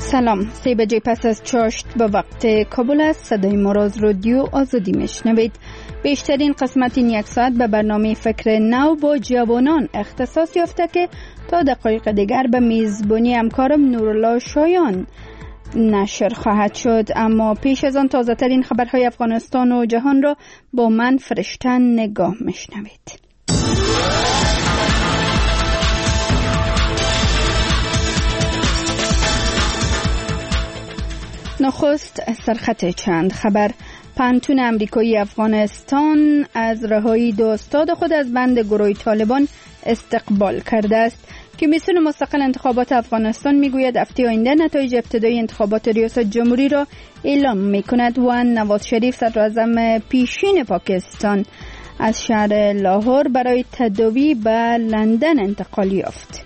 سلام، 3 بجه پس از چاشت به وقت کابل است. صدای ما را از رادیو آزادی میشنوید. بیشترین قسمت این یک ساعت به برنامه فکر نو با جوانان اختصاص یافته که تا دقایق دیگر به میزبانی همکارم نورالله شایان نشر خواهد شد. اما پیش از آن تازه ترین خبرهای افغانستان و جهان را با من فرشتن نگاه میشنوید. نخست سرخط چند خبر. پانتون امریکایی افغانستان از رهایی 2 استاد خود از بند گروه طالبان استقبال کرده است. کمیسیون مستقل انتخابات افغانستان میگوید هفته آینده نتایج ابتدایی انتخابات ریاست جمهوری را اعلام میکند و نواز شریف صدراعظم پیشین پاکستان از شهر لاهور برای تداوی به لندن انتقال یافت.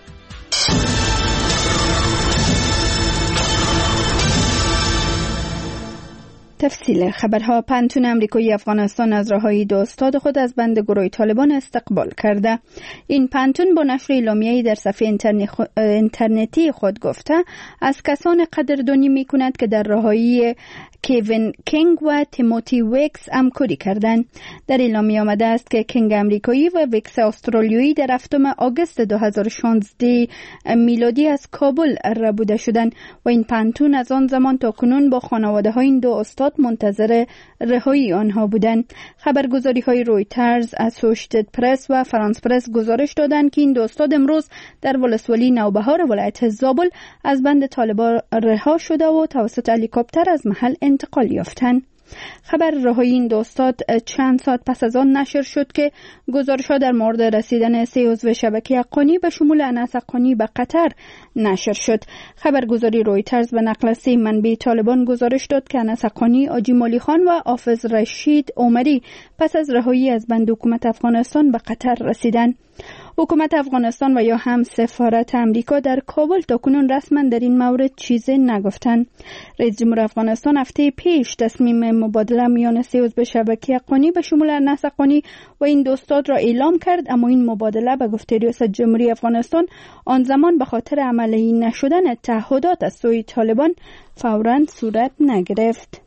تفصیل خبرها. پانتون امریکایی افغانستان از رهایی 2 استاد خود از بند گروه طالبان استقبال کرده. این پانتون با نشر اعلامیه‌ای در صفحه اینترنتی خود گفته از کسان قدردانی می‌کند که در رهایی کیوین کینگ و تیموتی ویکس همکاری کردند. در اعلامیه آمده است که کینگ امریکایی و ویکس استرالیایی در 7 آگوست 2016 میلادی از کابل ربوده شدند و این پانتون از آن زمان تا کنون با خانواده‌های این 2 استاد منتظر رهایی آنها بودند. خبرگزاری‌های رویترز، اسوشیتد پرس و فرانس پرس گزارش دادند که این 2 استاد امروز در ولسوالی نوبهار ولایت زابل از بند طالبان رها شده و توسط هلیکوپتر از محل انتقال یافتند. خبر رهایی این 2 استاد چند ساعت پس از آن نشر شد که گزارش‌ها در مورد رسیدن 3 عضو شبکه حقانی به شمول انس حقانی به قطر نشر شد. خبرگزاری رویترز به نقل 3 منبع طالبان گزارش داد که انس حقانی، آجی مالی خان و حافظ رشید عمری پس از رهایی از بند حکومت افغانستان به قطر رسیدند. حکومت افغانستان و یا هم سفارت امریکا در کابل تاکنون رسما در این مورد چیزی نگفتند. رئیس جمهور افغانستان هفته پیش تصمیم مبادله میان 3 عضو شبکه حقانی به شمول انس حقانی و این 2 استاد را اعلام کرد، اما این مبادله به گفته ریاست جمهوری افغانستان آن زمان به خاطر عملی نشدن تعهدات از سوی طالبان فوراً صورت نگرفت.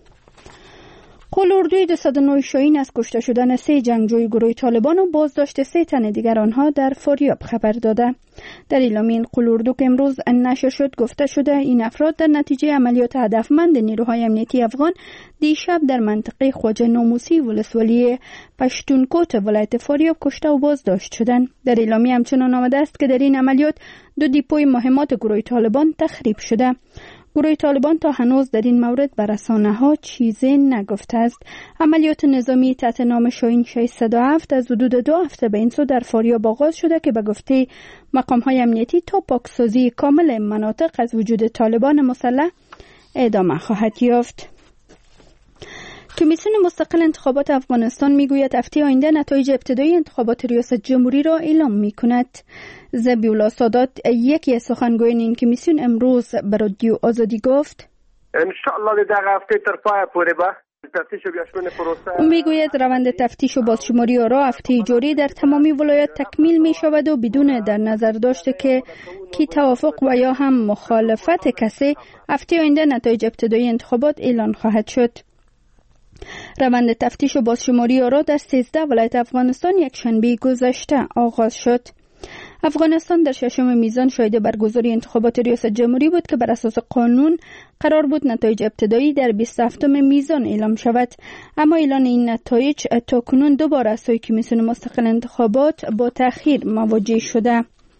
قول اردوی 209 شاهین از کشته شدن 3 جنگجوی گروه طالبان و بازداشت 3 تن دیگر آنها در فاریاب خبر داده. در اعلامیه این قول اردو که امروز نشر شد گفته شده این افراد در نتیجه عملیات هدفمند نیروهای امنیتی افغان دیشب در منطقه خواجه ناموسی ولسوالی پشتونکوت ولایت فاریاب کشته و بازداشت شدند. در اعلامیه همچنان آمده است که در این عملیات 2 دیپوی مهمات گروه طالبان تخریب شده. گروه طالبان تا هنوز در این مورد به رسانه‌ها چیزی نگفته است. عملیات نظامی تحت نام شاهین 607 از حدود 2 هفته به این سو در فاریاب آغاز شده که به گفته مقام‌های امنیتی تا پاکسازی کامل مناطق از وجود طالبان مسلح ادامه خواهد یافت. کمیسیون مستقل انتخابات افغانستان میگوید هفته آینده نتایج ابتدایی انتخابات ریاست جمهوری را اعلام میکند. ذبیح‌الله سادات یکی از سخنگویان این کمیسیون امروز به رادیو آزادی گفت ان شاء الله در هفته تر پای پورې به تفتیش و بیاشمون پروسه میگوید روند تفتیش و بازشماری آرا هفته جاری در تمامی ولایات تکمیل می شود و بدون در نظر داشته که کی توافق و یا هم مخالفت کسی هفته آینده نتایج ابتدایی انتخابات اعلان خواهد شد. روند تفتیش و بازشماری آرا در 13 ولایت افغانستان یک شنبه گذشته آغاز شد. افغانستان در 6 میزان شاهد برگزاری انتخابات ریاست جمهوری بود که بر اساس قانون قرار بود نتایج ابتدایی در 27 میزان اعلام شود، اما اعلان این نتایج تاکنون 2 بار از سوی کمیسیون مستقل انتخابات با تأخیر مواجه شده.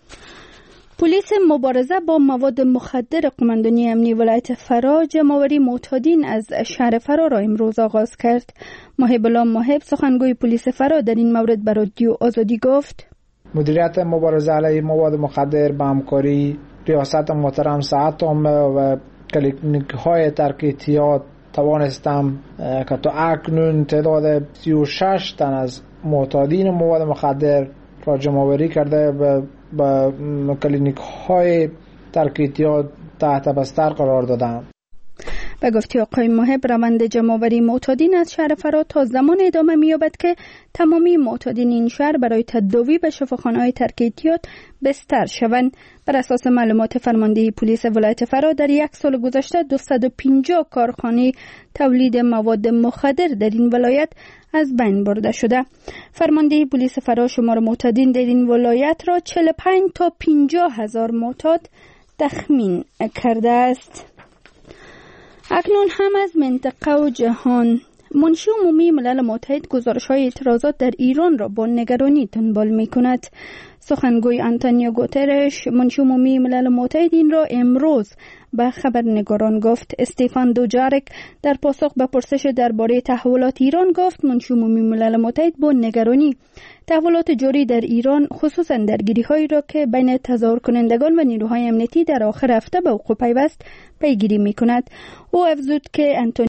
پلیس مبارزه با مواد مخدر قماندانی امنی ولایت فرا جمع‌آوری معتادین از شهر فرا را امروز آغاز کرد. محب الله محب سخنگوی پلیس فرا در این مورد به رادیو آزادی گفت مدیریت مبارزه علیه مواد مخدر به همکاری ریاست محترم سعد عامه و کلینیک‌های ترک اعتیاد توانستم که تا اکنون تعداد 36 تن از معتادین مواد مخدر را جمع‌آوری کرده به کلینیک‌های ترک اعتیاد تحت بستر قرار دادند. به گفته آقای محب، روند جمع‌آوری معتادین از شهر فرا تا زمان ادامه می‌یابد که تمامی معتادین این شهر برای تداوی به شفاخانه‌های ترک احتیاط بستر شوند. بر اساس معلومات فرماندهی پلیس ولایت فرا، در یک سال گذشته 250 کارخانه تولید مواد مخدر در این ولایت از بین برده شده. فرماندهی پلیس فرا شمار معتادین در این ولایت را 45 تا 50 هزار معتاد تخمین کرده است. اکنون هم از منطقه و جهان. منشی عمومی ملل متحد گزارش‌های اعتراضات در ایران را با نگرانی دنبال می‌کند. سخنگوی آنتونیو گوترش، منشی عمومی ملل متحد، این را امروز به خبرنگاران گفت. استیفان دوجارک در پاسخ به پرسش درباره تحولات ایران گفت منشی عمومی ملل متحد با نگرانی تحولات جاری در ایران، خصوصا درگیری‌هایی را که بین تظاهر کنندگان و نیروهای امنیتی در آخر هفته به وقوع پیوست پیگیری می‌کند. او افزود که